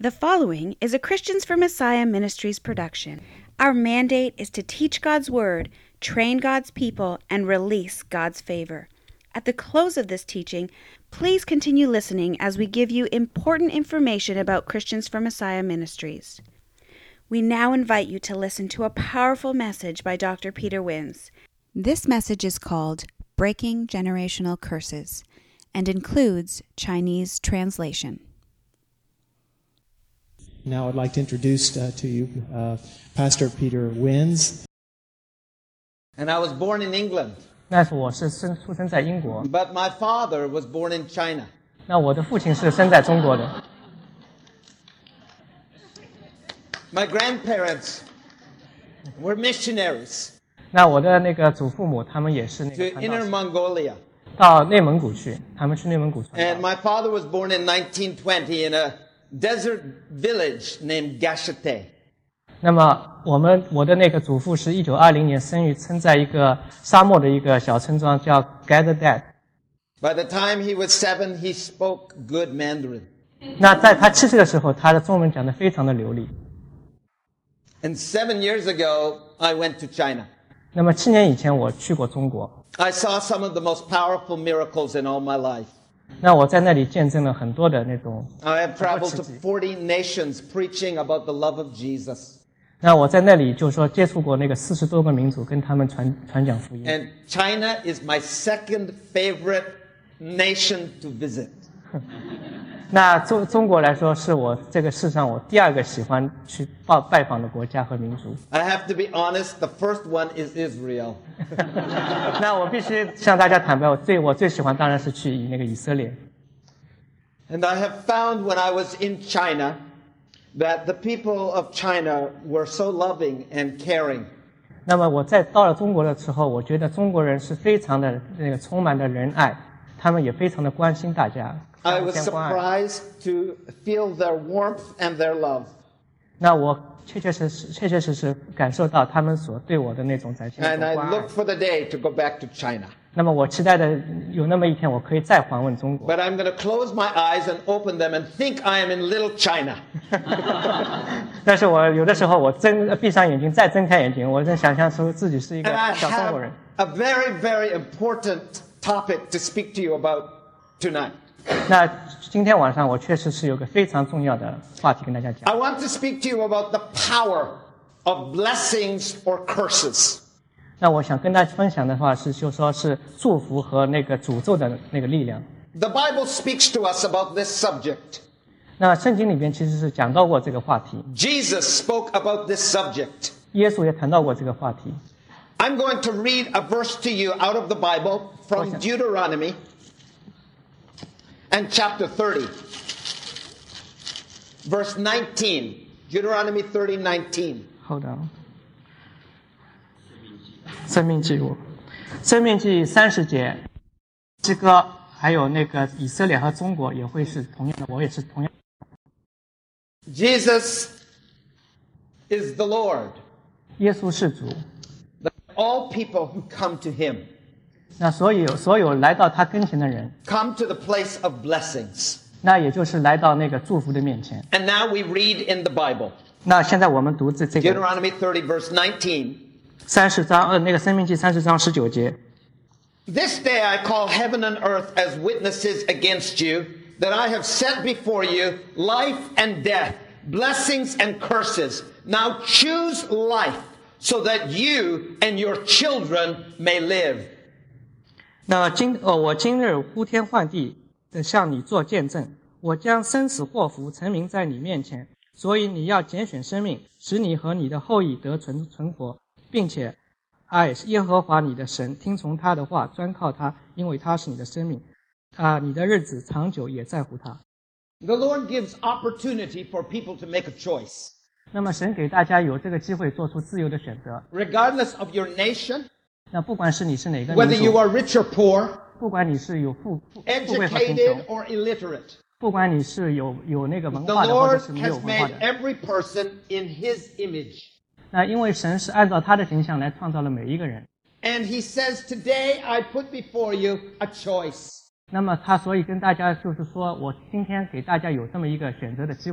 The following is a Christians for Messiah Ministries production. Our mandate is to teach God's Word, train God's people, and release God's favor. At the close of this teaching, please continue listening as we give you important information about Christians for Messiah Ministries. We now invite you to listen to a powerful message by Dr. Peter Wins. This message is called Breaking Generational Curses and includes Chinese translation. Now I'd like to introduce to you Pastor Peter Wins. And I was born in England. 那是我是出生在英国， But my father was born in China. 那我的父亲是生在中国的。 My grandparents were missionaries 那我的那个祖父母他们也是那 to 个传道 Inner 士， Mongolia. 到内蒙古去，他们去内蒙古传 And 道。 my father was born in 1920 in a desert village named Gashate. 那么我的那个祖父是1920年生在一个沙漠的一个小村庄叫 Gadadad。 By the time he was 7, he spoke good Mandarin. 那在他7岁的时候，他的中文讲得非常的流利。 And 7 years ago, I went to China. 那么7年以前我去过中国， I saw some of the most powerful miracles in all my life. 那我在那里见证了很多的那种。 I have traveled to 40 nations preaching about the love of Jesus. 那我在那里就是说接触过那个40多个民族，跟他们传讲福音。 And China is my second favorite nation to visit. 那中国来说，是我这个世上我第二个喜欢去拜访的国家和民族。 I have to be honest, the first one is Israel. 那我必须向大家坦白，我最喜欢当然是去那个以色列。 And I have found when I was in China that the people of China were so loving and caring. 那么我到了中国的时候，我觉得中国人是非常的那个充满了仁爱，他们也非常的关心大家。 I was 相互关爱。 surprised to feel their warmth and their love. 那我确实感受到他们所对我的那种展现的 And I 关爱 look。for the day to go back to China. 那么我期待的有那么一天，我可以再访问中国。 But I'm going to close my eyes and open them and think I am in little China. 但是我有的时候我闭上眼睛，再睁开眼睛，我在想象出自己是一个 And I 小中国 have 人。 a very, very important topic to speak to you about tonight. 那今天晚上我确实是有个非常重要的话题跟大家 I 讲。 want to speak to you about the power of blessings or curses. 那我想跟大家分享的话是，就说是祝福和那个诅咒的那个力量。 The Bible speaks to us about this subject. 那圣经里边其实是讲到过这个话题， Jesus spoke about this subject. 耶稣也谈到过这个话题。 I'm going to read a verse to you out of the Bible from Deuteronomy and chapter 30. Verse 19. Deuteronomy 30:19. Hold on。生命记30节，这个还有那个以色列和中国也会是同样的，我也是同样。 Jesus is the Lord. 耶稣是主， That all people who come to him 那所有来到他跟前的人， come to the place of blessings. 那也就是来到那个祝福的面前。 And now we read in the Bible. 那现在我们读这个 Deuteronomy 30 verse 19. 30章那个生命记30章19节。 This day I call heaven and earth as witnesses against you, that I have set before you life and death, blessings and curses. Now choose life, so that you and your children may live. 那我今日呼天唤地的向你做见证，我将生死祸福陈明在你面前，所以你要拣选生命，使你和你的后裔得存活，并且爱耶和华你的神，听从他的话，专靠他，因为他是你的生命。你的日子长久也在乎他。 The Lord gives opportunity for people to make a choice. 那么神给大家有这个机会做出自由的选择。 Regardless of your nation, 那不管是你是哪个 whether 民 you 族， are rich or poor, 不管你是有富贵和贫 educated 穷， or illiterate, 不管你是有那个文 the 化的或者 Lord 是没有 has 文化 made 的， every person in his image. 那因为神是按照他的形象来创造了每一个人。 And he says, today I put before you a choice. 那么他所以跟大家就是说，我今天给大家有这么一个选择的机会。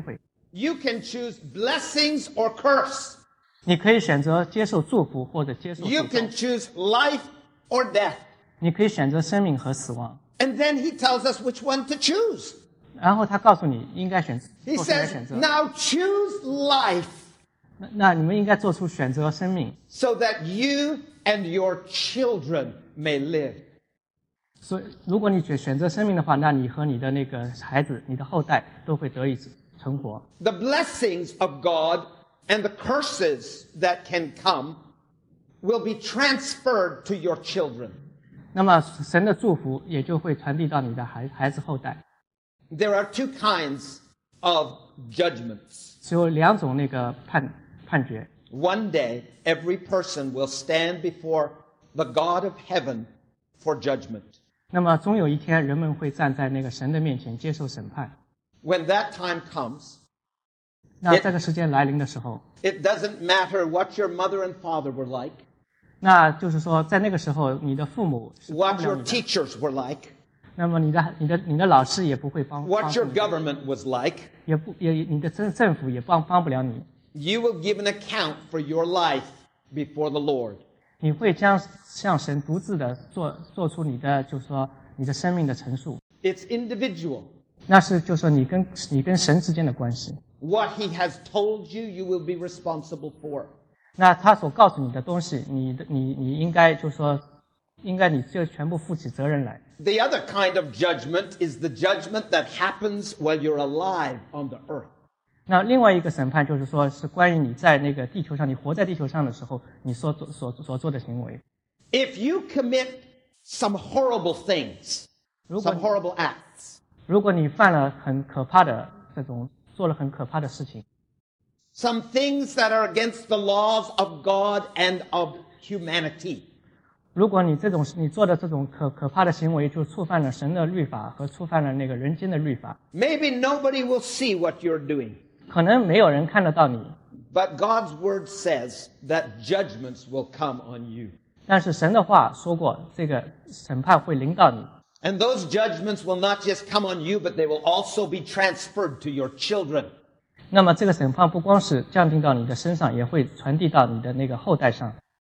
You can choose blessings or curse. 你可以选择接受祝福或者接受 You 诅 can 咒， choose life or death. 你可以选择生命和死亡。 And then he tells us which one to choose. 然后他告诉你应该选 He 做出来 says, 选择。 now choose life 那你们应该做出选择生命， so that you and your children may live. 所以如果你选择生命的话，那你和你的那个孩子、你的后代都会得以存活。 The blessings of God and the curses that can come will be transferred to your children. 那么神的祝福也就会传递到你的孩子后代。 There are two kinds of judgments. 只有2种那个判决。 One day, every person will stand before the God of heaven for judgment. 那么终有一天，人们会站在那个神的面前接受审判。 When that time comes, 那这个时间来临的时候， it doesn't matter what your mother and father were like, 那就是说，在那个时候，你的父母是帮 what 不了 your 你的， teachers were like, 那么你的老师也不会帮 what 助 your 你， government was like. 你的政府也帮不了你。 You will give an account for your life before the Lord. 你会向神独自的做出你的，就是说你的生命的陈述。 It's individual. 那是就是说你跟神之间的关系。 What he has told you, you will be responsible for. 那他所告诉你的东西，你应该就是说，应该你就全部负起责任来。 The other kind of judgment is the judgment that happens while you're alive on the earth. 那另外一个审判就是说，是关于你在那个地球上，你活在地球上的时候，你所做的行为。 If you commit some horrible things, 如果 some horrible acts, 如果你犯了很可怕的做了很可怕的事情， some things that are against the laws of God and of humanity, 如果你做的这种可怕的行为，就触犯了神的律法和触犯了那个人间的律法， maybe nobody will see what you're doing. 可能没有人看得到你， But God's word says that judgments will come on you. 但是神的话说过，这个审判会临到你。 And those judgments will not just come on you, but they will also be transferred to your children. 那么这个审判不光是降临到你的身上，也会传递到你的那个后代上。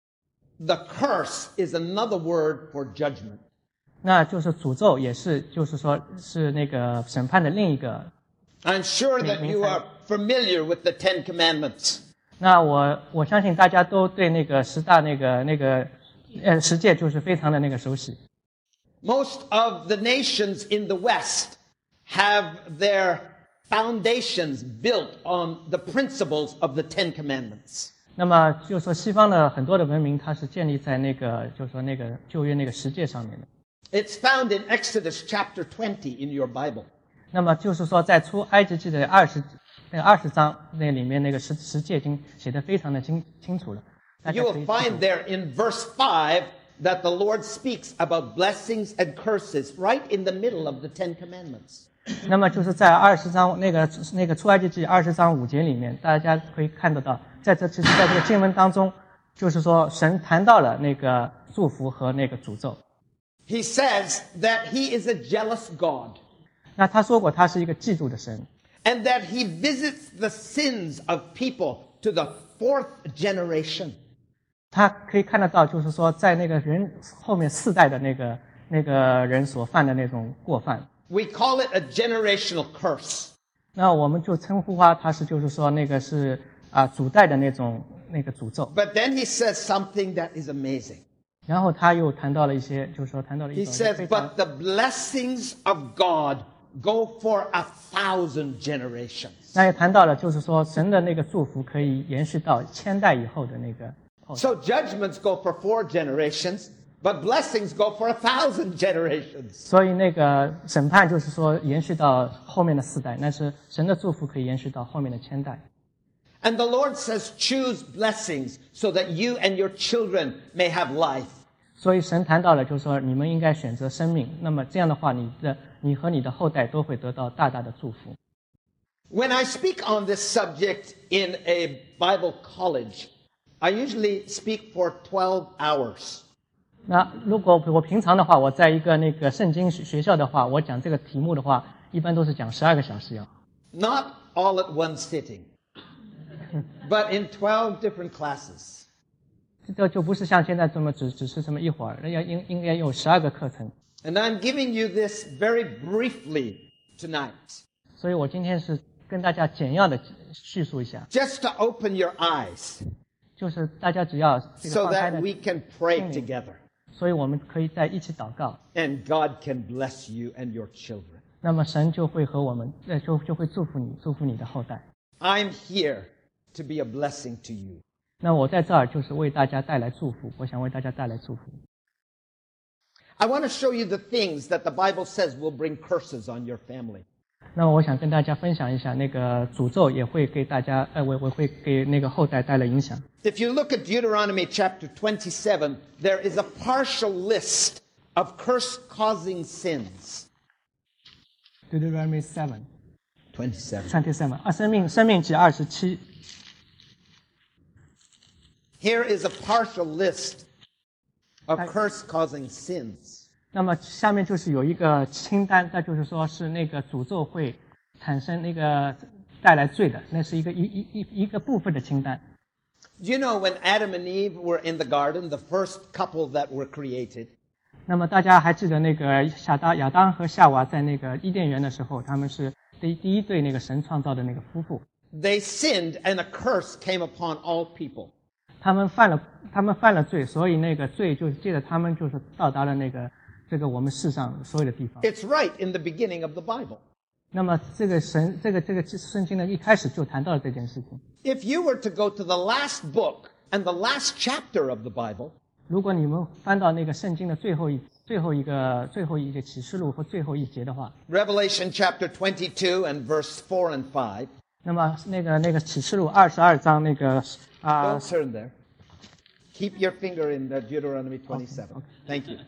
The curse is another word for judgment. 那就是诅咒，也是就是说是那个审判的另一个。 I'm sure that you are familiar with the Ten Commandments. 那我相信大家都对那个10大十诫就是非常的那个熟悉。 Most of the nations in the West have their foundations built on the principles of the Ten Commandments. 那么就是说西方的很多的文明，它是建立在那个就是说那个旧约那个十诫上面的。 It's found in Exodus chapter 20 in your Bible. 那么就是说在出埃及记的20章那里面那个十诫经写得非常的清楚了。大家 You 可以 will find there in verse 5 that the Lord speaks about blessings and curses right in the middle of the Ten Commandments. 那么就是在20章那个出埃及记20章5节里面，大家可以看得到，在这个经文当中，就是说神谈到了那个祝福和那个诅咒。 He says that he is a jealous God 那他说过他是一个嫉妒的神， and that he visits the sins of people to the 4th generation. 他可以看得到，就是说在那个人后面4代的那个人所犯的那种过犯。 We call it a generational curse. 那我们就称呼他是就是说那个是祖代的那个诅咒。 But then he says something that is amazing. 然后他又谈到了一些，就是说谈到了一 He 种 says, 非常 but the blessings of God go for 1,000 generations. 那也谈到了，就是说神的那个祝福可以延续到1000代以后的那个后代。 So judgments go for 4 generations, but blessings go for 1,000 generations. 所以那个审判就是说延续到后面的4代，但是神的祝福可以延续到后面的1000代。 And the Lord says, choose blessings so that you and your children may have life. 所以神谈到了，就是说你们应该选择生命。那么这样的话，你和你的后代都会得到大大的祝福。 When I speak on this subject in a Bible college, I usually speak for 12 hours. 那如果我平常的话，我在一个那个圣经学校的话，我讲这个题目的话，一般都是讲12个小时要。 Not all at one sitting, but in 12 different classes. 这就不是像现在这么只是这么一会儿，应该有12个课程。 And I'm giving you this very briefly tonight. 所以我今天是跟大家简要的叙述一下， Just to open your eyes 就是大家只要这个 so 放开 that 的， we can pray together 所以我们可以在一起祷告， and God can bless you and your children. 那么神就会和我们就会祝福你，祝福你的后代。 I'm here to be a blessing to you. 那我在这儿就是为大家带来祝福，我想为大家带来祝福。 I want to show you the things that the Bible says will bring curses on your family. 那么我想跟大家分享一下，那个诅咒也会给大家，我会给那个后代带来影响。 If you look at Deuteronomy chapter 27, there is a partial list of curse-causing sins. Deuteronomy 7, 27. 37生命记27。 Here is a partial list of curse-causing sins. 那么下面就是有一个清单，那就是说是那个诅咒会产生那个带来罪的，那是一个部分的清单。 Do you know when Adam and Eve were in the garden, the first couple that were created, 那么大家还记得那个亚当和夏娃在那个伊甸园的时候，他们是第一对那个神创造的那个夫妇， they sinned and a curse came upon all people. 他们犯了罪，所以那个罪就借着他们就是到达了这个我们世上所有的地方。 It's right in the beginning of the Bible. 那么这个圣经呢，一开始就谈到了这件事情。 If you were to go to the last book and the last chapter of the Bible, 如果你们翻到那个圣经的最后一个启示录或最后一节的话， Revelation chapter 22 and verse 4 and 5, 那么那个启示录22章那个 don't turn there. Keep your finger in the Deuteronomy 27. Thank you.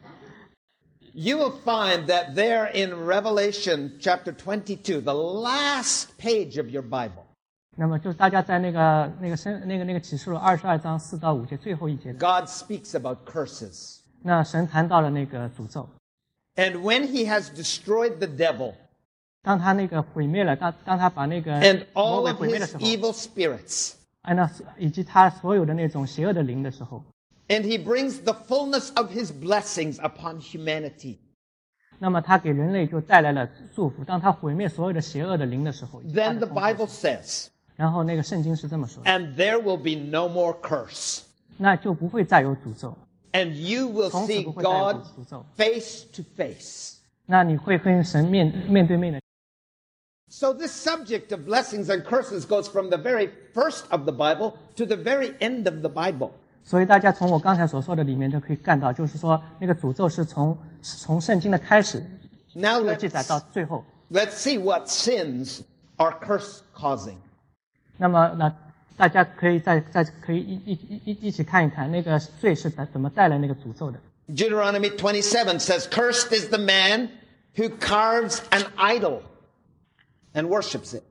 You will find that there in Revelation chapter 22, the last page of your Bible, 那么就是大家在那个启示录22章4到5节最后一节， God speaks about curses. 那神谈到了那个诅咒。 And when he has destroyed the devil 当他那个毁灭了，当他把那个 and 魔 all 鬼 of 毁灭的 his 时候， evil spirits, 那以及他所有的那种邪恶的灵的时候， and he brings the fullness of his blessings upon humanity, 那么他给人类就带来了祝福。当他毁灭所有的邪恶的灵的时候， then the Bible says, 然后那个圣经是这么说的， and there will be no more curse. 那就不会再有诅咒， And you will 从此 see 不会再有 God 诅咒。 face to face. 那你会跟神面对面的。 So this subject of blessings and curses goes from the very first of the Bible to the very end of the Bible. 所以大家从我刚才所说的里面就可以看到，就是说那个诅咒是从圣经的开始 Now 记载到最后。 let's see what sins are curse causing. 那么大家可以可以一起看一看那个罪是怎么带来那个诅咒的。 Deuteronomy 27 says, cursed is the man who carves an idol and worships it.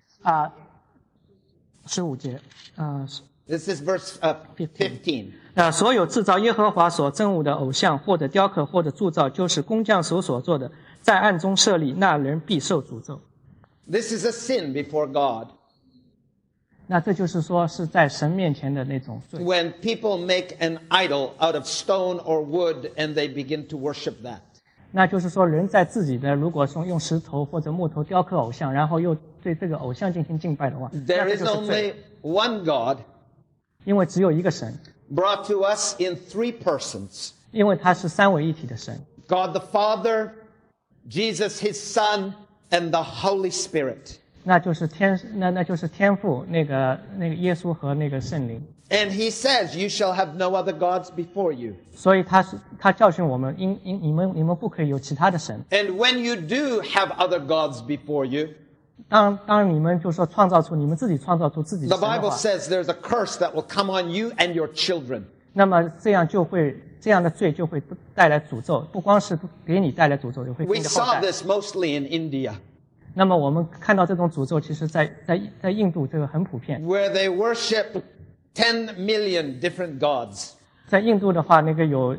15节 This is verse 15. 所有制造耶和华所憎恶的偶像，或者雕刻，或者铸造，就是工匠手所做的，在暗中设立，那人必受诅咒。 This is a sin before God. 那这就是说是在神面前的那种罪。 When people make an idol out of stone or wood and they begin to worship that. 那就是说人在自己的如果说用石头或者木头雕刻偶像，然后又对这个偶像进行敬拜的话，那 There 这 is 就是罪。 only one God 因为只有一个神， brought to us in three persons. 因为他是三位一体的神。 God the Father, Jesus his Son, and the Holy Spirit. 那就是天父那个耶稣和那个圣灵。 And he says, you shall have no other gods before you. 所以他教训我们，你们不可以有其他的神。 And when you do have other gods before you, 当你们就说你们自己创造出自己的 the 神的 Bible 话， says there's a curse that will come on you and your children. 那么这样的罪就会带来诅咒，不光是给你带来诅咒，也会给 We 你的后 saw 代。 this mostly in India, 那么我们看到这种诅咒，其实在印度这个很普遍。 where they worship 10 million different gods. 在印度的话，那个有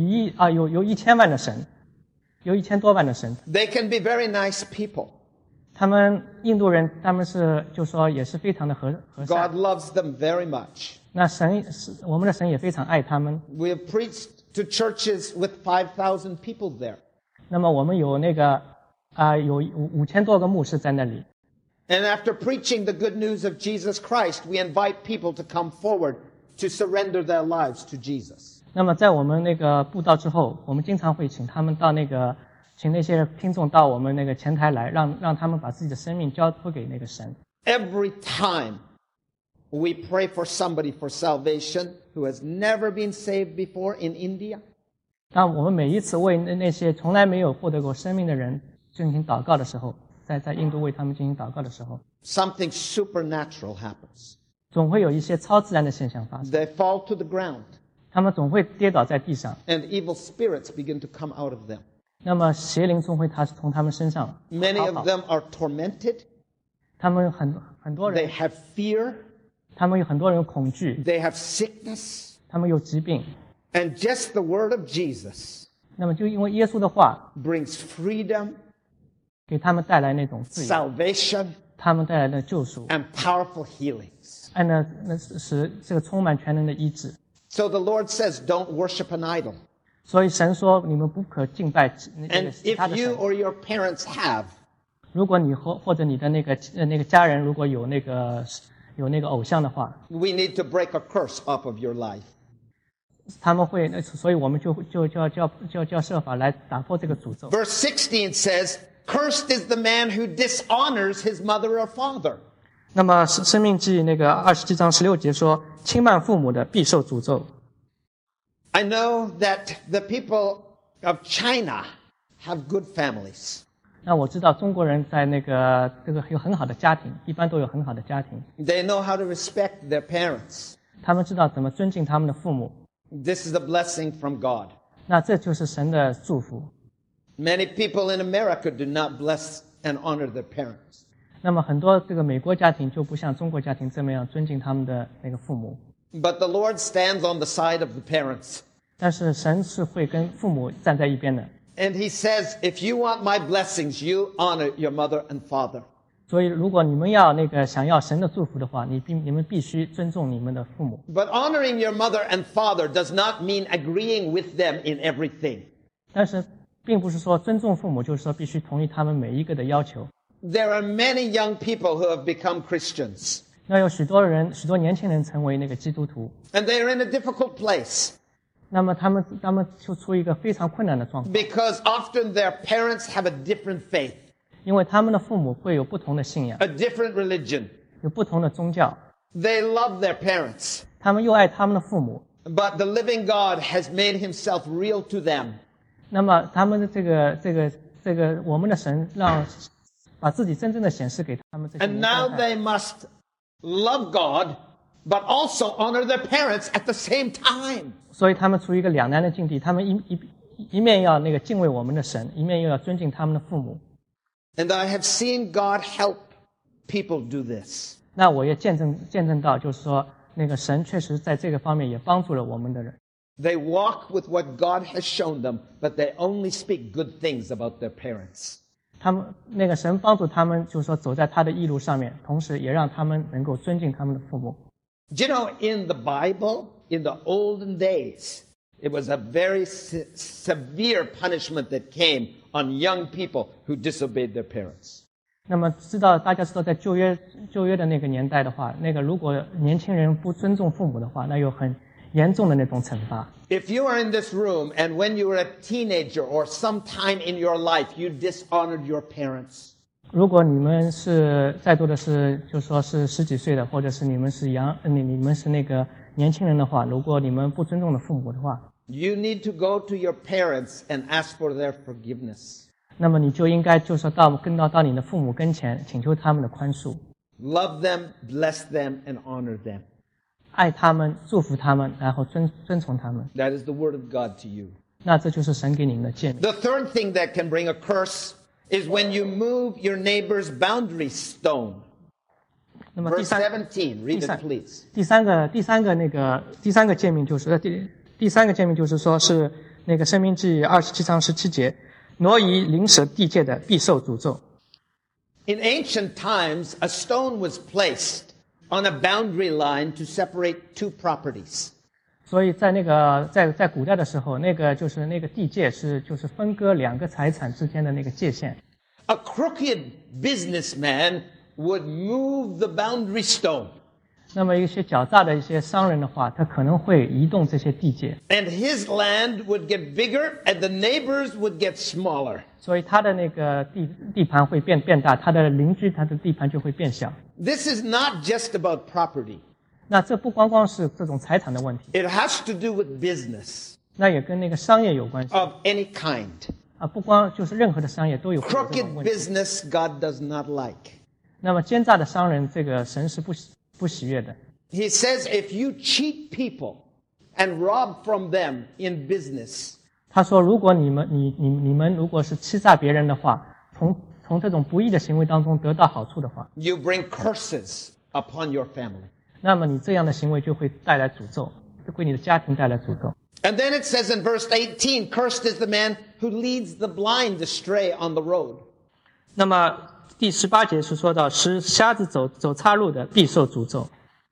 1000万的神，有1000多万的神。 They can be very nice people. 他们印度人，他们是就说也是非常的和善。 God loves them very much. 那我们的神也非常爱他们。 We have preached to churches with 5,000 people there. 那么我们有有5000多个牧师在那里。 And after preaching the good news of Jesus Christ, we invite people to come forward to surrender their lives to Jesus. 那么在我们布道之后，我们经常会请他们到请那些听众到我们前台来，让他们把自己的生命交托给神。 Every time we pray for somebody for salvation who has never been saved before in India, 当我们每一次为那些从来没有获得过生命的人进行祷告的时候，在印度为他们进行祷告的时候， something supernatural happens. 总会有一些超自然的现象发生。 They fall to the ground, 他们总会跌倒在地上， and evil spirits begin to come out of them. 那么邪灵总会从他们身上 Many 逃 of 跑。 them are tormented. 他们很多 They 人， have fear. 他们有很多人有恐惧， They have sickness. 他们有疾病。 And just the word of Jesus 那么就因为耶稣的话 brings freedom, 给他们带来那种自由， salvation, 他们带来的救赎， and powerful healings. 那使这个充满全能的医治。 So the Lord says, don't worship an idol. 所以神说，你们不可敬拜那 And 个其他 if 的 you 神。 or your parents have, 如果你或者你的那个家人如果有偶像的话， we need to break a curse off of your life. 他们会，所以我们就要设法来打破这个诅咒。 Verse 16 says, cursed is the man who dishonors his mother or father. 那么生命记27章16节说，轻慢父母的必受诅咒。 I know that the people of China have good families. 那我知道中国人在这个有很好的家庭，一般都有很好的家庭， They know how to respect their parents. 他们知道怎么尊敬他们的父母。 This is a blessing from God. 那这就是神的祝福。 Many people in America do not bless and honor their parents. 那么很多这个美国家庭就不像中国家庭这么样尊敬他们的父母， But the Lord stands on the side of the parents. 但是神是会跟父母站在一边的。 And he says, if you want my blessings, you honor your mother and father. 所以如果你们想要神的祝福的话，你们必须尊重你们的父母。 But honoring your mother and father does not mean agreeing with them in everything. 但是并不是说尊重父母就是说必须同意他们每一个的要求。 There are many young people who have become Christians. 那有许多年轻人成为基督徒， And they are in a difficult place 那么他们就处于一个非常困难的状况， because often their parents have a different faith, 因为他们的父母会有不同的信仰， a different religion. 有不同的宗教， They love their parents, 他们又爱他们的父母。 but the living God has made himself real to them. 那么他们的这个我们的神把自己真正的显示给他们这些 And 人 now 看。 they must love God, but also honor their parents at the same time. 所以他们处于一个两难的境地，他们一面要敬畏我们的神，一面又要尊敬他们的父母。 And I have seen God help people do this. 那我也见证到，就是说神确实在这个方面也帮助了我们的人。 They walk with what God has shown them, but they only speak good things about their parents. 他们神帮助他们，就是说走在他的义路上面，同时也让他们能够尊敬他们的父母。 Do you know, in the Bible, in the olden days, it was a very severe punishment that came on young people who disobeyed their parents. 那么大家知道，在旧约的那个年代的话，如果年轻人不尊重父母的话，那有很严重的那种惩罚。 If you are in this room and when you were a teenager or sometime in your life, you dishonored your parents, 如果你们在座的就说是10几岁的，或者是你们是年轻人的话，如果你们不尊重的父母的话， you need to go to your parents and ask for their forgiveness. 那么你就应该就是到你的父母跟前，请求他们的宽恕， Love them, bless them, and honor them. 爱他们，祝福他们，然后遵从他们。 That is the word of God to you. 那这就是神给你们的诫命。 The third thing that can bring a curse is when you move your neighbor's boundary stone. 那么 Verse 17, read it please. 第三个诫命就是第三个诫命就是说是申命记27章17节，挪移邻舍地界的必受诅咒。 In ancient times, a stone was placed on a boundary line to separate two properties. 所以在那个在古代的时候，那个就是那个地界就是分割两个财产之间的那个界限。 A crooked businessman would move the boundary stone. 那么一些狡诈的一些商人的话，他可能会移动这些地界。 And his land would get bigger and the neighbors would get smaller. 所以他的那个地盘会变大，他的邻居他的地盘就会变小。 This is not just about property. 那这不光光是这种财产的问题， It has to do with business 那也跟那个商业有关系 of any kind. 啊，不光就是任何的商业都有这种 Crooked 问题。 business God does not like. 那么奸诈的商人，这个神是不喜悦的。 He says if you cheat people and rob from them in business, 他说，如果你们如果是欺诈别人的话，从这种不义的行为当中得到好处的话， you bring curses upon your family. 那么你这样的行为就会带来诅咒，会你的家庭带来诅咒。 And then it says in verse 18, cursed is the man who leads the blind astray on the road. 那么第18节是说到，使瞎子走岔路的必受诅咒。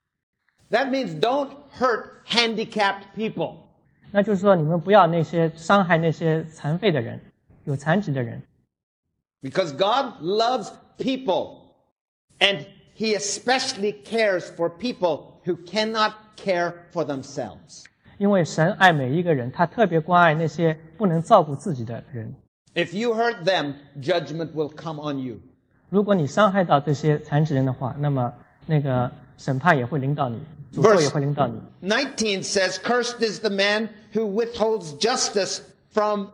That means don't hurt handicapped people. 那就是说，你们不要那些伤害那些残废的人，有残疾的人， Because God loves people, and He especially cares for people who cannot care for themselves. 因为神爱每一个人，他特别关爱那些不能照顾自己的人。 If you hurt them, judgment will come on you. 如果你伤害到这些残疾人的话，那么那个审判也会临到你，诅咒也会临到你。 19 says, cursed is the man who withholds justice from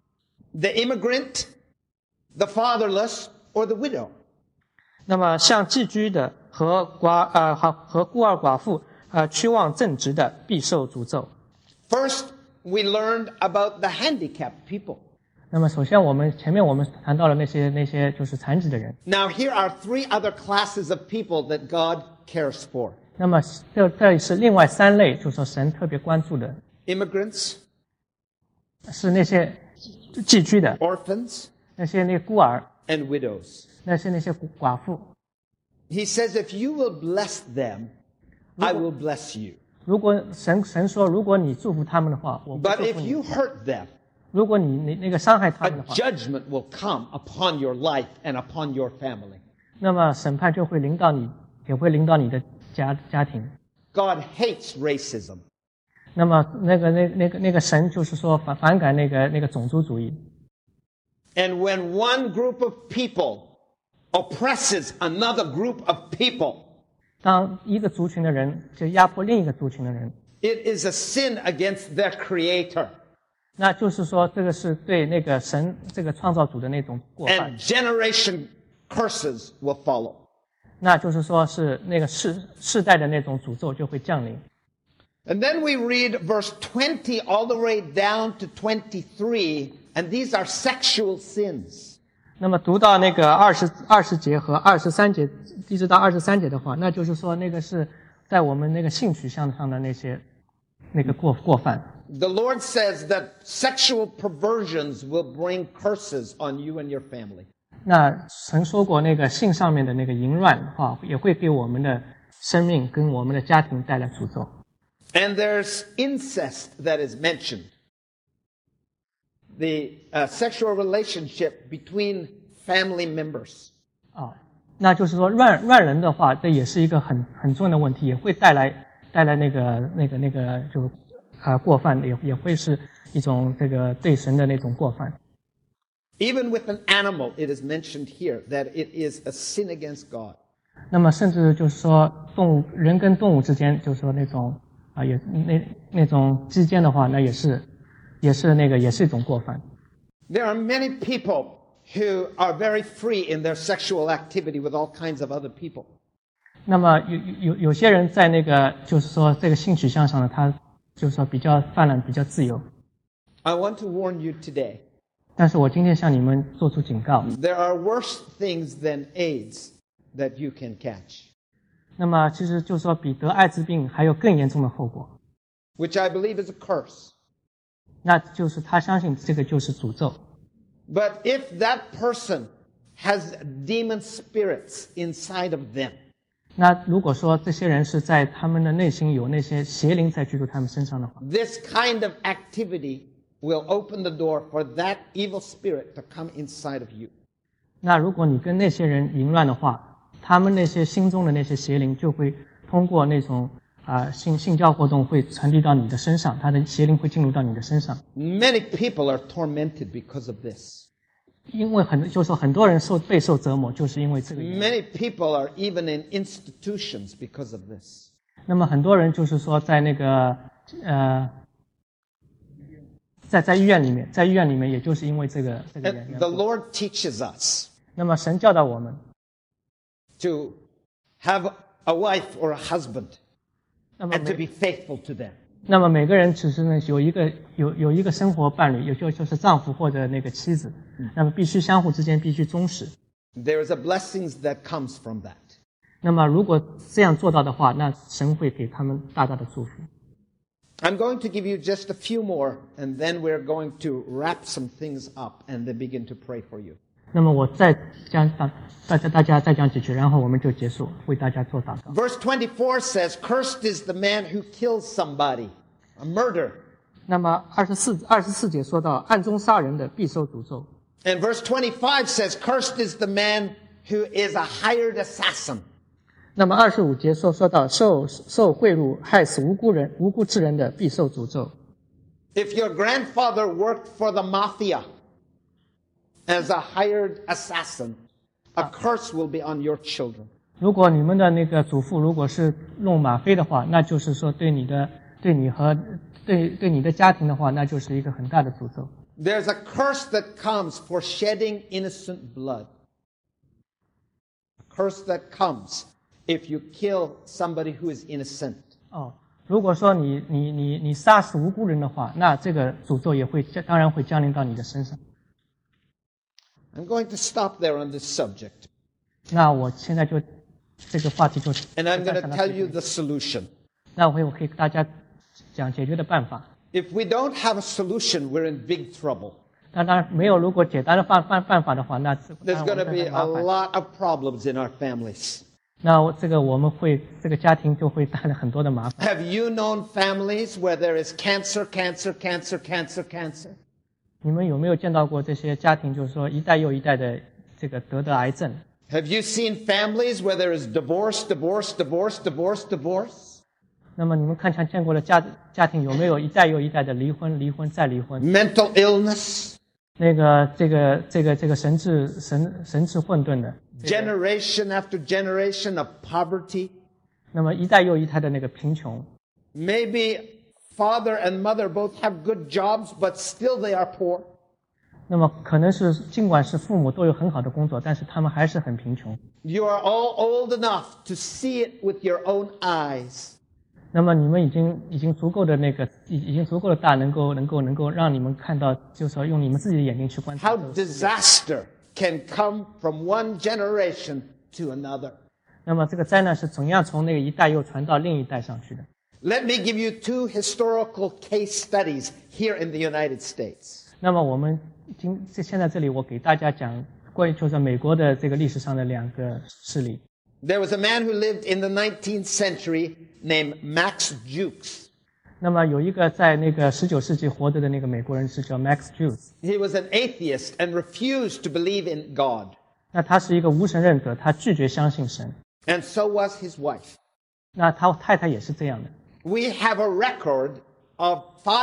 the immigrant, the fatherless, or the widow. 那么像寄居的和孤儿寡妇屈望正直的必受诅咒。 First, we learned about the handicapped people. 那么首先前面我们谈到了那些就是残疾的人。 Now, here are three other classes of people that God cares for. 那么这里是另外3类，就是说神特别关注的， Immigrants, 是那些寄居的， orphans, 那些孤儿， and widows. 那些寡妇。 He says, if you will bless them, I will bless you. 如果神说，如果你祝福他们的话，我不 But 祝 if 福你。 you hurt them, 如果你那个伤害他 a 们的话， judgment will come upon your life and upon your family. 那么审判就会临到你，也会临到你的家庭。 God hates racism. 那么那个神就是说反感那个种族主义。 And when one group of people oppresses another group of people, 当一个族群的人就压迫另一个族群的人， it is a sin against their creator. 那就是说这个是对那个神这个创造主的那种过犯。 And generation curses will follow. 那就是说是那个世代的那种诅咒就会降临。 And then we read verse 20 all the way down to 23, and these are sexual sins. 那么读到那个20节和23节，一直到23节的话，那就是说那个是在我们那个性取向上的那个过犯。 The Lord says that sexual perversions will bring curses on you and your family. 那神说过，那个性上面的那个淫乱的话，也会给我们的生命跟我们的家庭带来诅咒。 And there's incest that is mentioned. The sexual relationship between family members. 那就是说乱人的话，这也是一个很重要的问题，也会带来那个就过犯，也会是一种这个对神的那种过犯。 Even with an animal, it is mentioned here that it is a sin against God. 那么甚至就是说人跟动物之间，就是说那种也那种之间的话，那也是一种过犯。 There are many people who are very free in their sexual activity with all kinds of other people. 那么有些人在那个就是说这个性取向上呢，他就是说比较泛滥，比较自由。 I want to warn you today. 但是我今天向你们做出警告。 There are worse things than AIDS that you can catch, 那么其实就是说比得艾滋病还有更严重的后果。 which I believe is a curse. 那就是他相信这个就是诅咒。 But if that person has demon spirits inside of them. 那如果说这些人是在他们的内心有那些邪灵在居住他们身上的话， This kind of activity will open the door for that evil spirit to come inside of you. 那如果你跟那些人淫乱的话，他们那些心中的那些邪灵就会通过那种性交活动会传递到你的身上，他的邪灵会进入到你的身上。 Many people are tormented because of this. 因为就是说很多人备受折磨，就是因为这个原因。 Many people are even in institutions because of this. 那么很多人就是说在那个在医院里面，也就是因为这个原 And 因。 the Lord teaches us 那么神教导我们， to have a wife or a husband 那么 and to be faithful to them. 那么每个人只是呢有一个生活伴侣，就是丈夫或者那个妻子，那么必须相互之间必须忠实。 There is a blessings that comes from that. 那么如果这样做到的话，那神会给他们大大的祝福。 I'm going to give you just a few more, and then we're going to wrap some things up and then begin to pray for you. 那么我再将大家再讲几句，然后我们就结束，为大家做祷告。 Verse 24 says, Cursed is the man who kills somebody, a murder. 那么24节说到，暗中杀人的必受诅咒。 And verse 25 says, Cursed is the man who is a hired assassin. 那么25节说到受贿赂害死无辜之人的必受诅咒。 If your grandfather worked for the mafia as a hired assassin, a curse will be on your children. 如果你们的那个祖父如果是弄吗啡的话，那就是说对你的家庭的话，那就是一个很大的诅咒。 There's a curse that comes for shedding innocent blood. A curse that comes if you kill somebody who is innocent. 如果说你杀死无辜人的话，那这个诅咒当然会降临到你的身上。 I'm going to stop there on this subject. 那我现在就这个话题就 And I'm going to tell you the solution. 那我可以给大家讲解决的办法。 If we don't have a solution, we're in big trouble. 当然没有如果简单的办法的话，那 There's 当然 going to 我们 be 很 a 麻烦。 lot of problems in our families. 那我们会这个家庭就会带来很多的麻烦。 Have you known families where there is cancer, cancer, cancer, cancer, cancer? 你们有没有见到过这些家庭，就是说一代又一代的这个得癌症？ Have you seen families where there is divorce, divorce, divorce, divorce, divorce? 那么你们见过的家庭有没有一代又一代的离婚再离婚？ Mental illness, 那个这个神志混沌的， generation after generation of poverty. 那么一代又一代的那个贫穷。 Maybe father and mother both have good jobs, but still they are poor. 那么可能是尽管是父母都有很好的工作，但是他们还是很贫穷。 You are all old enough to see it with your own eyes. 那么你们已经足够的大，能够让你们看到，就是说用你们自己的眼睛去观察 How disaster can come from one generation to another. 那么这个灾难是怎样从那个一代又传到另一代上去的？ Let me give you two historical case studies here in the United States. 那么我们现在这里我给大家讲关于就是美国的这个历史上的两个事例。 There was a man who lived in the 19th century named Max Jukes. 那么有一个在那个19世纪活着的那个美国人是叫 Max Jukes， He was an atheist and refused to believe in God. 那他是一个无神论者，他拒绝相信神。 And so was his wife. 那他太太也是这样的。 We have a record of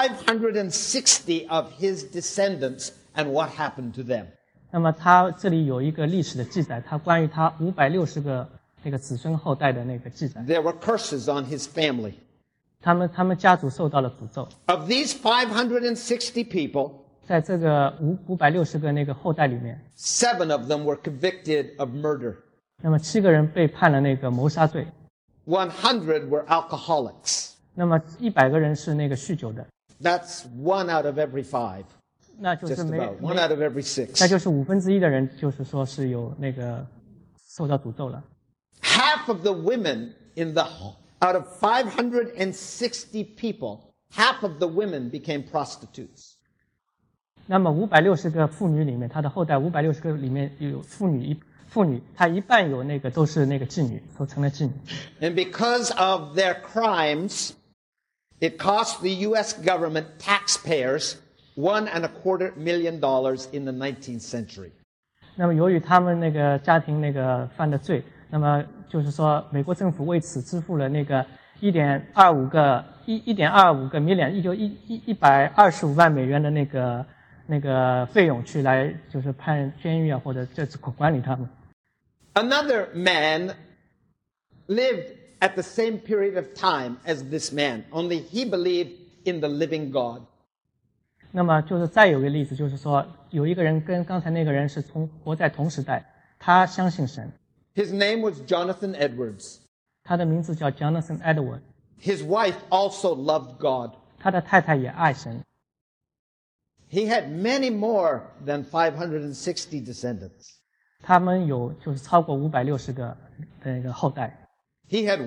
560 of his descendants and what happened to them. 那么他这里有一个历史的记载，他关于他560个那个子孙后代的那个记载， There were curses on his family. 他们家族受到了诅咒。 Of these 560 people, 在这个560个那个后代里面， 7 of them were convicted of murder. 那么7个人被判了那个谋杀罪， 100 were alcoholics. 那么100个人是那个酗酒的， That's 1 out of every 5. 那就是 Just about 1 out of every 6. 那就是1/5的人，就是说是有那个受到诅咒了。 Half of the women out of 560 people, half of the women became prostitutes. 那么560个妇女里面，他的后代560个里面有妇女，她一半有那个都是那个妓女，都成了妓女。 And because of their crimes, it cost the U.S. government taxpayers $1.25 million in the 19th century. 那么由于他们那个家庭那个犯的罪，那么就是说美国政府为此支付了那个1.25个 million， 就125万美元的那个费用去来就是判监狱啊，或者这管理他们。 Another man lived at the same period of time as this man, only he believed in the living God. 那么就是再有一个例子，就是说有一个人跟刚才那个人是活在同时代，他相信神。 His name was Jonathan Edwards. 他的名字叫 Jonathan Edwards。 His wife also loved God. 他的太太也爱神。 He had many more than 560 descendants. 他们有就是超过560个那个后代。 He had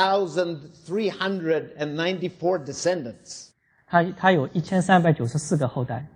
1,394 descendants. 他有1394个后代。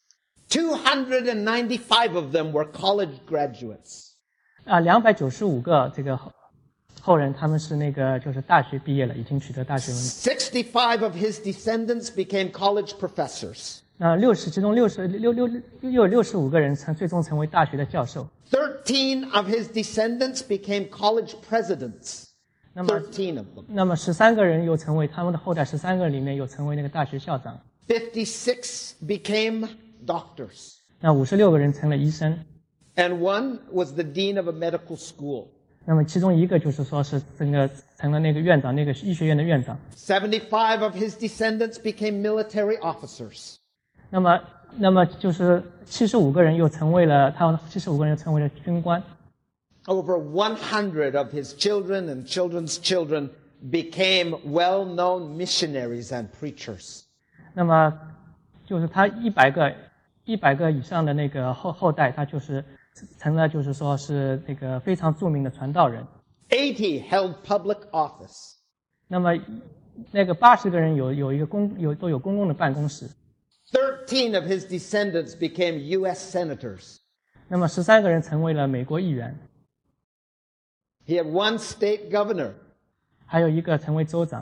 295 of them were college graduates. 295个这个后人，他们是那个就是大学毕业了，已经取得大学文凭。 65 of his descendants became college professors. 其中又有65个人最终成为大学的教授。 13 of his descendants became college presidents. 13 of them. 那么13个人又成为他们的后代，13个里面又成为那个大学校长。 56 became doctors. 那56个人成了医生。 And one was the dean of a medical school. 那么其中一个就是说是成了那个院长，那个医学院的院长。 75 of his descendants became military officers. 那么就是75个人又成为了军官。 Over 100 of his children and children's children became well-known missionaries and preachers. 那么就是他100个以上的那个后代，他就是成了就是说是那个非常著名的传道人。 80 held public office. 那么那个80个人都有公共的办公室。 13 of his descendants became U.S. senators. 那么13个人成为了美国议员。 He had one state governor. 还有一个成为州长。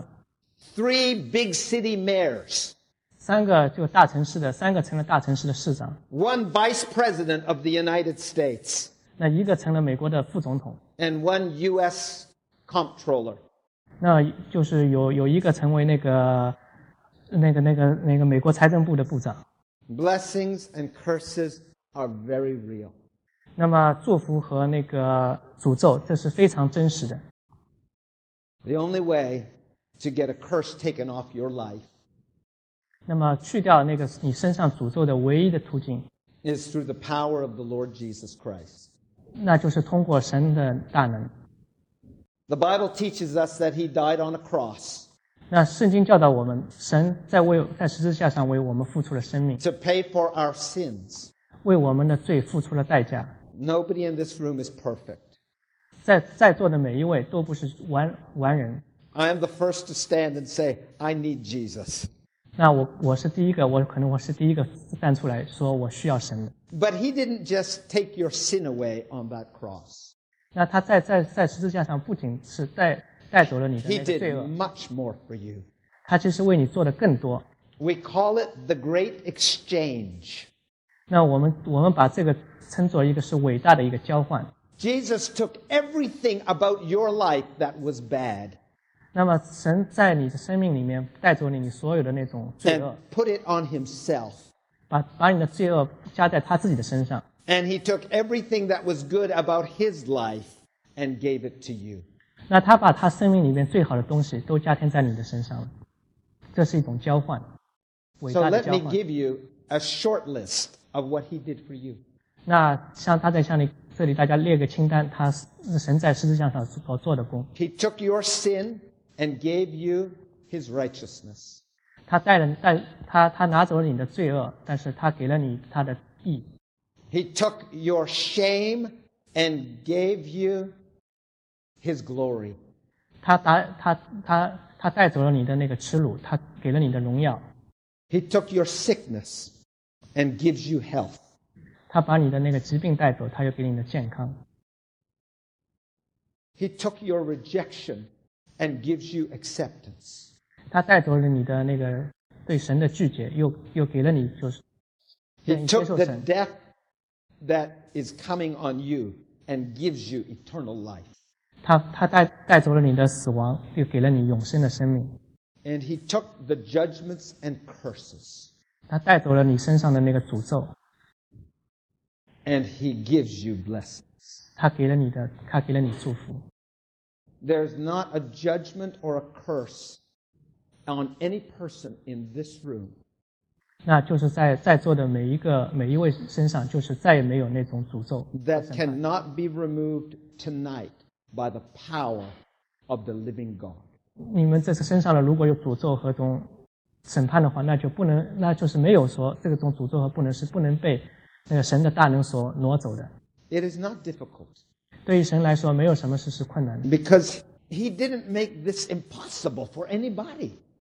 3 big city mayors. 3个就大城市的，3个成了大城市的市长。 One vice president of the United States. 那一个成了美国的副总统。 And one U.S. comptroller. 那就是有一个成为那个美国财政部的部长。 Blessings and curses are very real. 那么祝福和那个诅咒，这是非常真实的。 The only way to get a curse taken off your life 那么去掉那个你身上诅咒的唯一的途径 is through the power of the Lord Jesus Christ. 那就是通过神的大能。 The Bible teaches us that he died on a cross 那圣经教导我们，神在十字架上为我们付出了生命， to pay for our sins. 为我们的罪付出了代价。 Nobody in this room is perfect. 在座的每一位都不是完人。 I am the first to stand and say, I need Jesus. 那我是第一个，我是第一个站出来说我需要神的。 But he didn't just take your sin away on that cross. 那他在十字架上不仅是带走了你的 He 那个罪 did 恶， much more for you. 他其实为你做的更多。 We call it the great exchange. 那我们把这个称作一个是伟大的一个交换。 Jesus took everything about your life that was bad 那么神在你的生命里面带走你所有的那种罪 and 恶， put it on himself. 把你的罪恶加在他自己的身上。 And he took everything that was good about his life and gave it to you. 那他把他生命里面最好的东西都加添在你的身上了，这是一种交换，伟 So 大的 let 交 me 换。 give you a short list of what he did for you. 那他在向你这里大家列个清单，神在十字架上所做的工。 He took your sin and gave you his righteousness. 他拿走了你的罪恶，但是他给了你他的义。 He took your shame and gave you his glory. 他带走了你的那个耻辱，他给了你的荣耀。 He took your sickness and gives you health. 他把你的那个疾病带走，他又给你的健康。 He took your rejection and gives you acceptance. 他带走了你的那个对神的拒绝，又给了你就是愿 He 意接 took 受 the 神 death that is coming on you and gives you eternal life. 他带走了你的死亡，又给了你永生的生命。 And he took the judgments and curses. 他带走了你身上的那个诅咒， And he gives you blessings. 他给了你祝福。 There's not a judgment or a curse on any person in this room 那就是在座的每一位身上，就是再也没有那种诅咒。 that cannot be removed tonight by the power of the living God. 你们这次身上的如果有诅咒和种审判的话，那就是没有说这种诅咒和不能被那个神的大能所挪走的。 It is not difficult 对于神来说，没有什么事是困难的。 because he didn't make this impossible for anybody.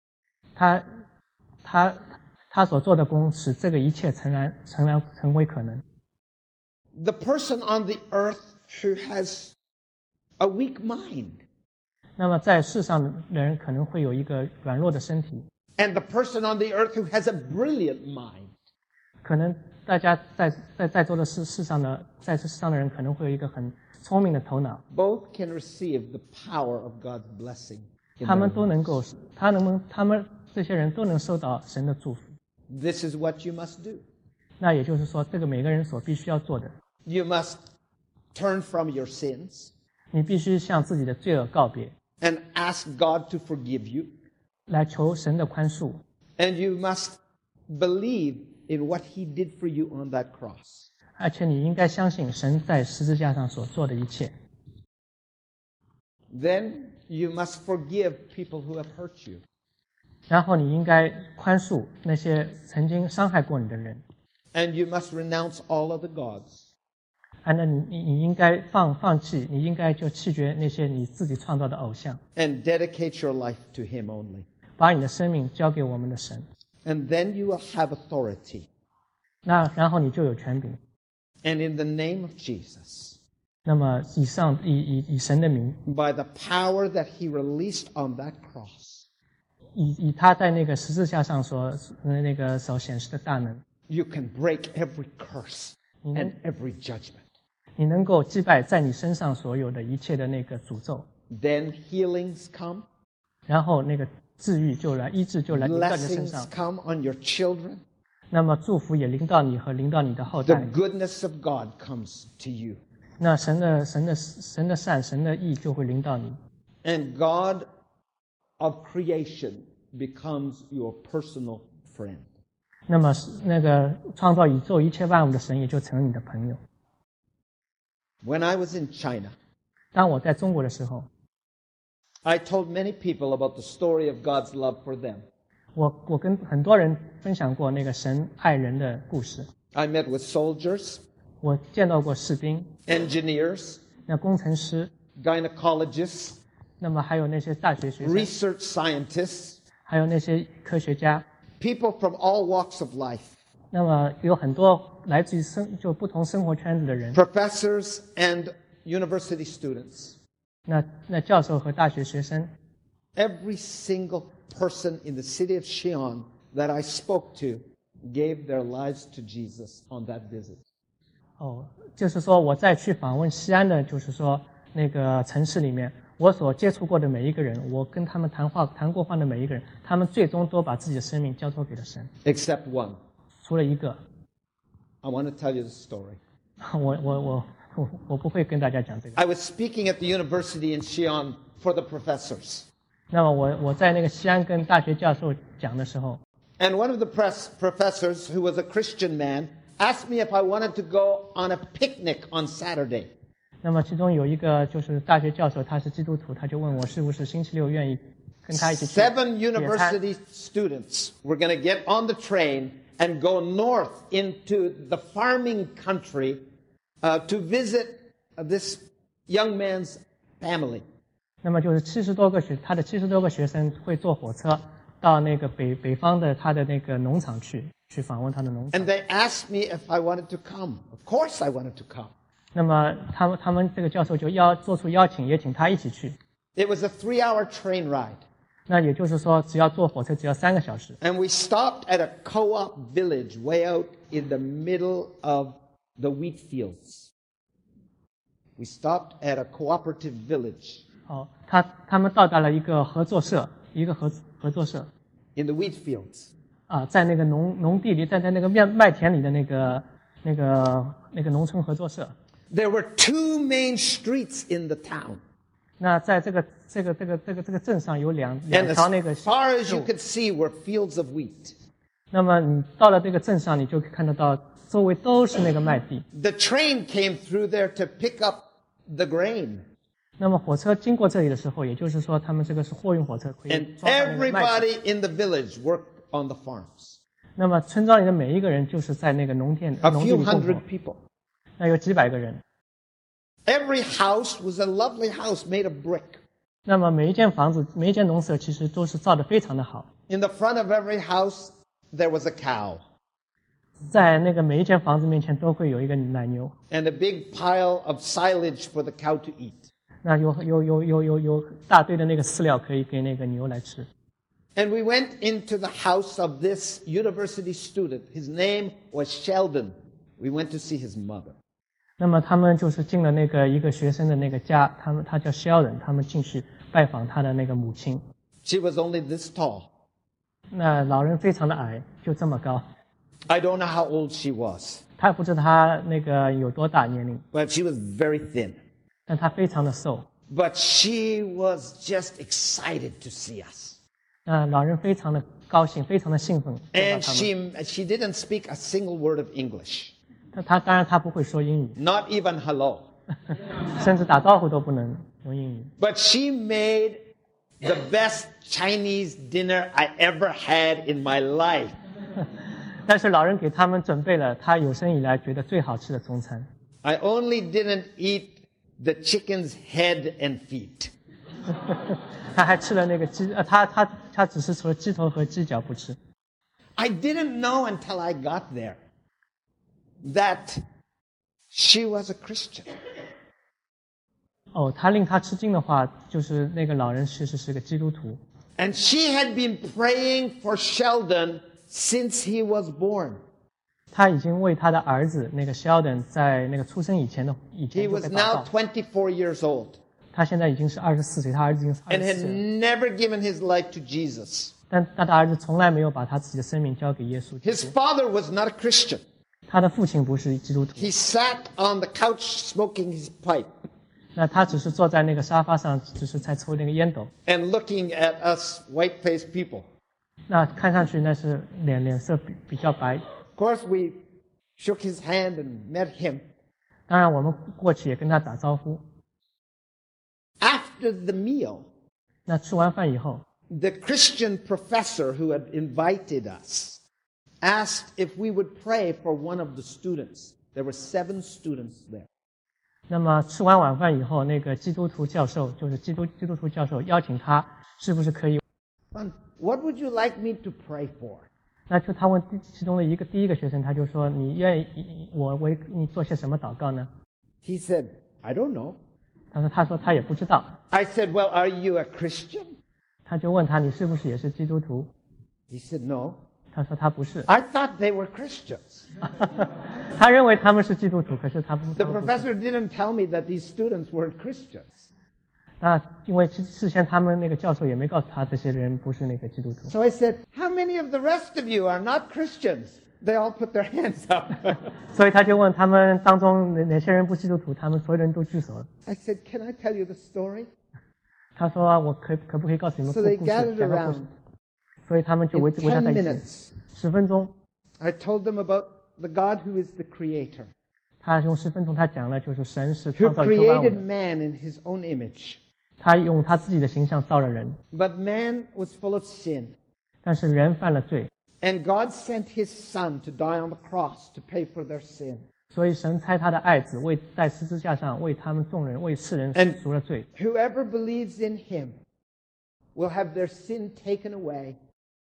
他所做的功使这个一切成为可能。 The person on the earth who has a weak mind 那么在世上的人可能会有一个软弱的身体， and the person on the earth who has a brilliant mind. 可能大家在座的世上的人可能会有一个很聪明的头脑， Both can receive the power of God's blessing. in 他们 their 都 lives. 能够，他们这些人都能受到神的祝福。 This is what you must do. 那也就是说，这个每个人所必须要做的， You must turn from your sins 你必须向自己的罪恶告别， and ask God to forgive you. 来求神的宽恕， And you must believe in what he did for you on that cross. 而且你应该相信神在十字架上所做的一切。 Then you must forgive people who have hurt you. 然后你应该宽恕那些曾经伤害过你的人， And you must renounce all other gods. 那你应该放弃，你应该就弃绝那些你自己创造的偶像， And dedicate your life to him only. 把你的生命交给我们的神。 And then you will have authority. 然后你就有权柄。 And in the name of Jesus, 那么以神的名， by the power that he released on that cross, 以他在那个十字架上所显示的大能， you can break every curse Mhm. and every judgment. 你能够击败在你身上所有的一切的那个诅咒， Then healings come, 然后那个医治就来临到你的身 blessings 上， come on your children. 那么祝福也临到你和临到你的后 The 代。 goodness of God comes to you. 那神的善、神的义就会临到你。 And God of creation becomes your personal friend. 那么那个创造宇宙一切万物的神也就成了你的朋友。 When I was in China, 当我在中国的时候， I told many people about the story of God's love for them. 我跟很多人分享过那个神爱人的故事。 I met with soldiers, 我见到过士兵、 engineers, 那工程师， gynecologists, 那么还有那些大学学生， research scientists, 还有那些科学家， people from all walks of life, 那么有很多来自于就不同生活圈子的人， professors and university students. 那教授和大学学生， Every single person in the city of Xi'an that I spoke to gave their lives to Jesus on that visit. 就是说我在去访问西安的，就是说那个城市里面，我所接触过的每一个人，我跟他们谈过话的每一个人，他们最终都把自己的生命交托给了神， Except one. 除了一个， I want to tell you the story. 我不会跟大家讲这个。 I was speaking at the university in Xi'an for the professors. 那么我在那个西安跟大学教授讲的时候， And one of the professors, who was a Christian man, asked me if I wanted to go on a picnic on Saturday. 那么其中有一个就是大学教授，他是基督徒，他就问我是不是星期六愿意跟他一起去 7 野餐。 university students were going to get on the train and go north into the farming country to visit this young man's family. 那么就是他的70多个学生会坐火车到那个北方的他的那个农场去访问他的农场。 And they asked me if I wanted to come. Of course I wanted to come. 那么他们这个教授就做出邀请，也请他一起去。 It was a 3-hour train ride. 那也就是说，只要坐火车只要3个小时。 And we stopped at a co-op village way out in the middle of the wheat fields. We stopped at a cooperative village 哦，他们到达了一个合作社，一个合作社 in the wheat fields. 啊，在那个农地里，在那个麦田里的那个农村合作社。 There were 2 main streets in the town. 那在这个镇上有两 And 条那个 as far as you could see were fields of wheat. 那么你到了这个镇上，你就看得到周围都是那个麦地。 The train came through there to pick up the grain. 那么火车经过这里的时候，也就是说，他们这个是货运火车，可以 And 装上那个麦子。 everybody in the village worked on the farms. 那么村庄里的每一个人就是在那个农地 A 里 few 工 hundred 作， people. 那有几百个人。 Every house was a lovely house made of brick. 那么每一间房子、每一间农舍其实都是造得非常的好。 In the front of every house, there was a cow 在那个每一间房子面前都会有一个奶牛， and a big pile of silage for the cow to eat. 那有大堆的那个饲料可以给那个牛来吃。 And we went into the house of this university student. His name was Sheldon. We went to see his mother. 那么他们就是进了那个一个学生的那个家，他叫肖人，他们进去拜访他的那个母亲。 She was only this tall. 那老人非常的矮，就这么高， I don't know how old she was, 他也不知道他那个有多大年龄， but she was very thin. 但他非常的瘦。 But she was just excited to see us. 那老人非常的高兴，非常的兴奋。 And 见到他们 she didn't speak a single word of English, 他当然他不会说英语， not even hello. 甚至打招呼都不能用英语。 But she made the best Chinese dinner I ever had in my life. 但是老人给他们准备了他有生以来觉得最好吃的中餐。 I only didn't eat the chicken's head and feet. 他还吃了那个鸡，他只是除了鸡头和鸡脚不吃。 I didn't know until I got there that she was a Christian. 哦，他令他吃惊的话，就是那个老人其实是个基督徒。 And she had been praying for Sheldon since he was born. 他已经为他的儿子那个 Sheldon 在那个出生以前 He 就 was 在祷 now 告。 24 years old 他现在已经是24岁，他儿子已经是 and 24 had 岁了， never given his life to Jesus. 但他的儿子从来没有把他自己的生命交给耶稣基 His 督。 father was not a Christian. 他的父亲不是基督徒， He sat on the couch smoking his pipe 那他只是坐在那个沙发上，只是在抽那个烟斗。 and looking at us white-faced people. 那看上去那是脸色比较白。 Of course, we shook his hand and met him. 当然，我们过去也跟他打招呼。 After the meal, 那吃完饭以后， the Christian professor who had invited us asked if we would pray for one of the students. There were 7 students there. 那么吃完晚饭以后，那个基督徒教授，就是基督徒教授邀请他，是不是可以？ What would you like me to pray for? 那就他问其中的第一个学生，他就说：“你愿意我为你做些什么祷告呢 He said, I don't know. 他说他也不知道。 I said, well, are you a Christian? 他就问他：“你是不是也是基督徒 He said, no. 他说他不是。 I thought they were Christians. 他认为他们是基督徒，可是他 The 不是。 professor didn't tell me that these students weren't Christians. 那因为事先他们那个教授也没告诉他这些人不是那个基督徒， So I said, how many of the rest of you are not Christians? They all put their hands up. 所以他就问他们当中哪些人不基督徒，他们所有人都举手了。 I said, can I tell you the story? 他说我可不可以告诉你们 So 故 they 事， gathered 讲个故事 around. 所以他们就 In 围他 10 在一起 minutes, ，10分钟， I told them about the God who is the creator, 他用10分钟他讲了就是神是 who 创造宇宙万 created 物， man in his own image. 他用他自己的形象造了人， But man was full of sin. 但是人犯了罪， And God sent his son to die on the cross to pay for their sin. 所以神差他的爱子在十字架上为他们众人为世人 And 赎了罪。 Whoever believes in him will have their sin taken away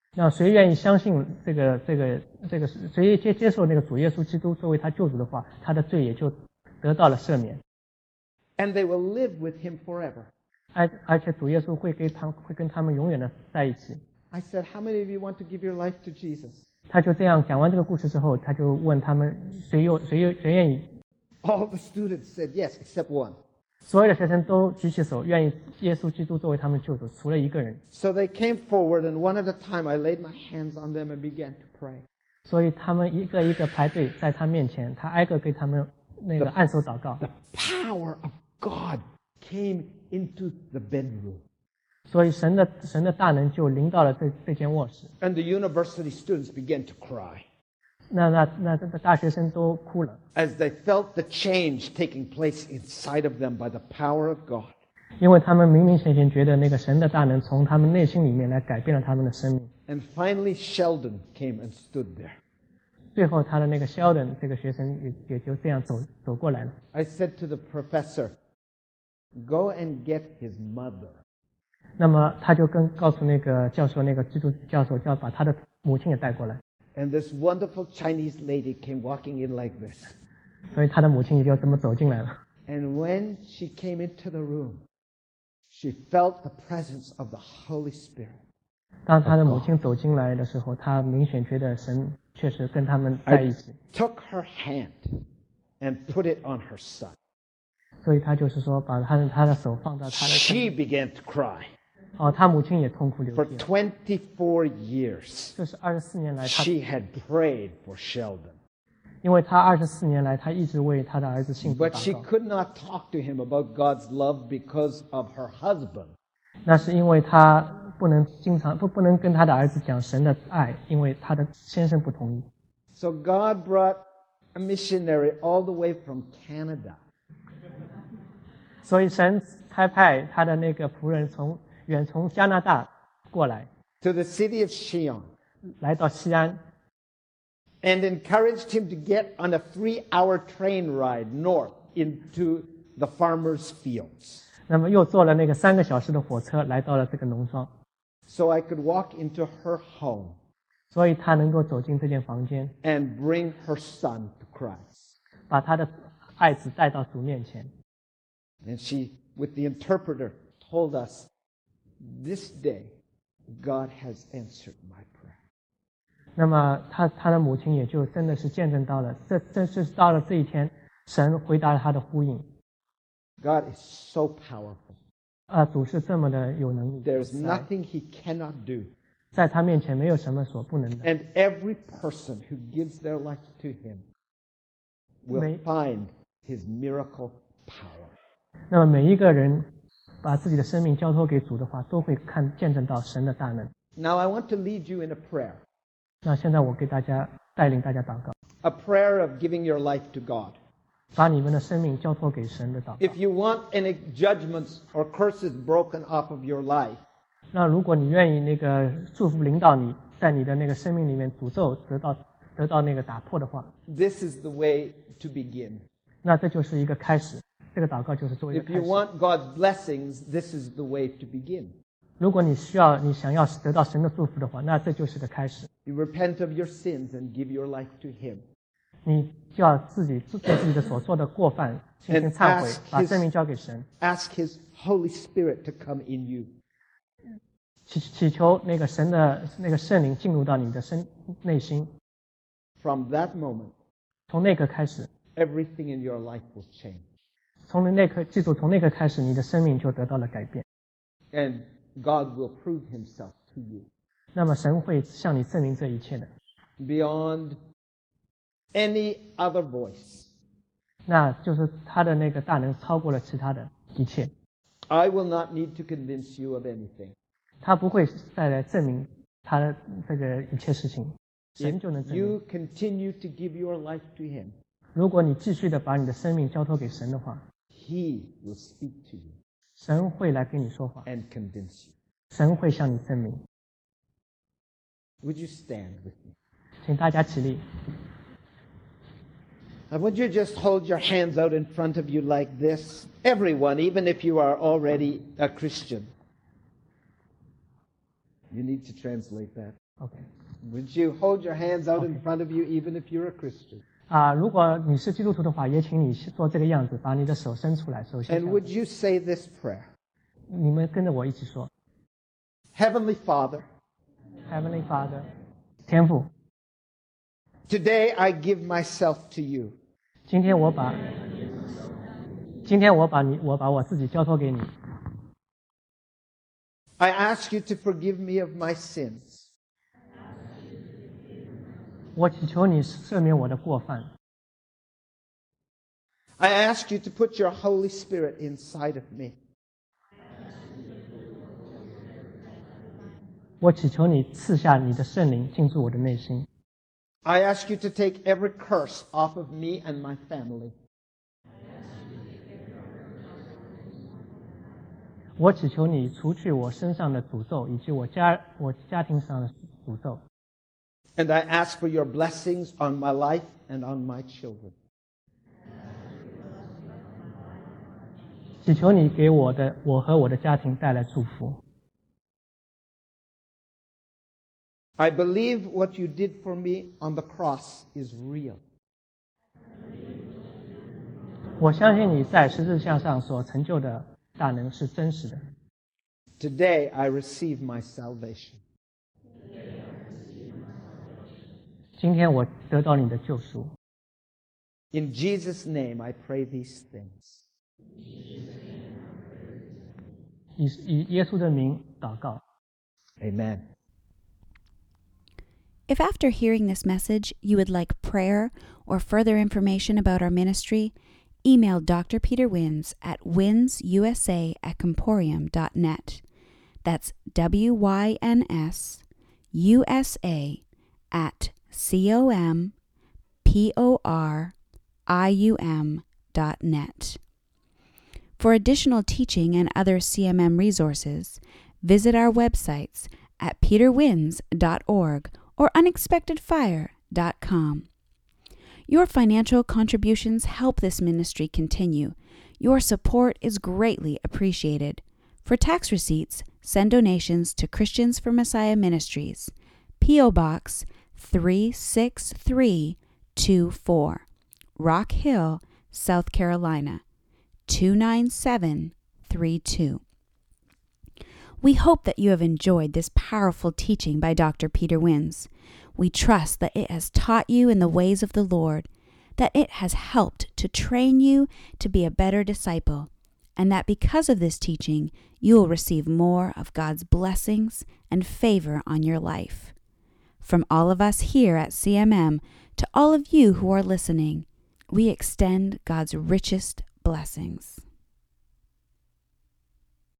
那谁愿意相信谁接受那个主耶稣基督作为他救主的话，他的罪也就得到了赦免。 And they will live with him forever. 而且主耶稣会跟他们永远的在一起。 I said, how many of you want to give your life to Jesus? 他就这样讲完这个故事之后，他就问他们谁愿意。 All the students said yes, except one. 所有的学生都举起手，愿意耶稣基督作为他们救主，除了一个人。 So they came forward, and one at a time I laid my hands on them and began to pray. 所以他们一个一个排队在他面前，他挨个给他们那个按手祷告。 The power of God came into the bedroom. 所以神的大能就临到了这间卧室。 And the university students began to cry. 那大学生都哭了， As they felt the change taking place inside of them by the power of God. 因为他们明显觉得那个神的大能从他们内心里面来改变了他们的生命。 And finally Sheldon came and stood there. 最后他的那个 Sheldon 这个学生也就这样走过来了。 I said to the professor, go and get his mother. 那么他就告诉那个教授，那个基督教授，就要把他的母亲也带过来。 And this wonderful Chinese lady came walking in like this. 所以他的母亲也就这么走进来了。 And when she came into the room, she felt the presence of the Holy Spirit. 当他的母亲走进来的时候，他明显觉得神确实跟他们在一起。 I took her hand and put it on her son. 所以他就是说，把他的手放到他的身 She 上。 began to cry. 他母亲也痛哭流 For 涕。 24 years, 这是24年来他， she had prayed for Sheldon. 因为他24年来他一直为他的儿子幸福 But she 祷告。 could not talk to him about God's love because of her husband. 那是因为他不能跟他的儿子讲神的爱，因为他的先生不同意。 So God brought a missionary all the way from Canada. 所以神差派他的那个仆人远从加拿大过来， To the city of Xi'an 来到西安， and encouraged him to get on a 3-hour train ride north into the farmers' fields. 那么又坐了那个3个小时的火车来到了这个农庄， So I could walk into her home 所以他能够走进这间房间， and bring her son to Christ. 把他的爱子带到主面前。 And she, with the interpreter, told us, this day, God has answered my prayer. 那么他的母亲也就真的是见证到了，这是到了这一天，神回答了他的呼应。 God is so powerful. 主是这么的有能力， There's nothing he cannot do. 在他面前没有什么所不能的。 And every person who gives their life to him will May- find his miracle power. 那么每一个人把自己的生命交托给主的话，都会见证到神的大能。 Now I want to lead you in a prayer. 那现在我给大家带领大家祷告， A prayer of giving your life to God. 把你们的生命交托给神的祷告。 If you want any judgments or curses broken off of your life, 那如果你愿意那个祝福领导你，在你的那个生命里面诅咒得到那个打破的话， this is the way to begin. 那这就是一个开始。这个祷告就是作为一个 If 开 you 始。 want God's blessings, this is the way to begin. 如果你想要得到神的祝福的话，那这就是个开始。 You repent of your sins and give your life to him. 你就要对自己的所做的过犯进行忏悔，把生命交给神， Ask his Holy Spirit to come in you. 祈求那个神的那个圣灵进入到你的内心。 From that moment, 从那个开始， everything in your life will change. 记住，从那个开始，你的生命就得到了改变。 And God will prove himself to you 那么神会向你证明这一切的， beyond any other voice. 那就是他的那个大能超过了其他的一切， I will not need to convince you of anything. 他不会再来证明他的这个一切事情，神就能 If 证明。 you continue to give your life to him, 如果你继续的把你的生命交托给神的话， he will speak to you 神会来跟你说话， and convince you. 神会向你证明。 Would you stand with me? 请大家起立。 I want you to just hold your hands out in front of you like this. Everyone, even if you are already a Christian. You need to translate that. OK。 Would you hold your hands out in front of you even if you're a Christian? 如果你是基督徒的话，也请你做这个样子，把你的手伸出来。首先 And would you say this prayer? 你们跟着我一起说 Heavenly Father, Heavenly Father， 天父， today I give myself to you. 今天我把我自己交托给你。 I ask you to forgive me of my sins. 我祈求你赦免我的过犯。 I ask you to put your Holy Spirit inside of me. 我祈求你赐下你的圣灵进驻我的内心。 I ask you to take every curse off of me and my family. 我祈求你除去我身上的诅咒，以及我家庭上的诅咒。 And I ask for your blessings on my life and on my children. 祈求你给我和我的家庭带来祝福。 I believe what you did for me on the cross is real. 我相信你在十字架上所成就的大能是真实的。 Today I receive my salvation. 今天我得到你的救赎。 In Jesus' name I pray these things. 以耶稣的名祷告。 Amen. If after hearing this message you would like prayer or further information about our ministry, email Dr. Peter Wins at winsusa@comporium.net. That's WYNSUSA@COMPORIUM.net. For additional teaching and other CMM resources, visit our websites at peterwins.org or unexpectedfire.com. Your financial contributions help this ministry continue. Your support is greatly appreciated. For tax receipts, send donations to Christians for Messiah Ministries, P.O. Box 36324, Rock Hill, South Carolina, 29732. We hope that you have enjoyed this powerful teaching by Dr. Peter Wins. We trust that it has taught you in the ways of the Lord, that it has helped to train you to be a better disciple, and that because of this teaching, you will receive more of God's blessings and favor on your life. From all of us here at CMM to all of you who are listening, we extend God's richest blessings.